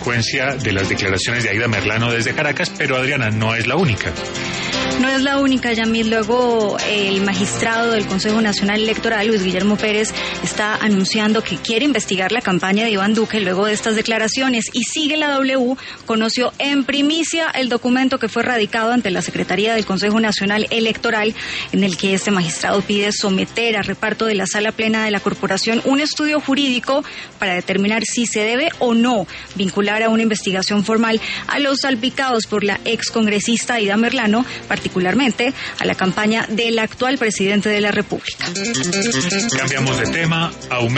consecuencia de las declaraciones de Aida Merlano desde Caracas, pero Adriana, no es la única. No es la única, Yamil. Luego el magistrado del Consejo Nacional Electoral, Luis Guillermo Pérez, está anunciando que quiere investigar la campaña de Iván Duque luego de estas declaraciones. Y Sigue la W conoció en primicia el documento que fue radicado ante la Secretaría del Consejo Nacional Electoral, en el que este magistrado pide someter a reparto de la Sala Plena de la Corporación un estudio jurídico para determinar si se debe o no vincular a una investigación formal a los salpicados por la excongresista Aida Merlano, particularmente a la campaña del actual presidente de la República. Cambiamos de tema.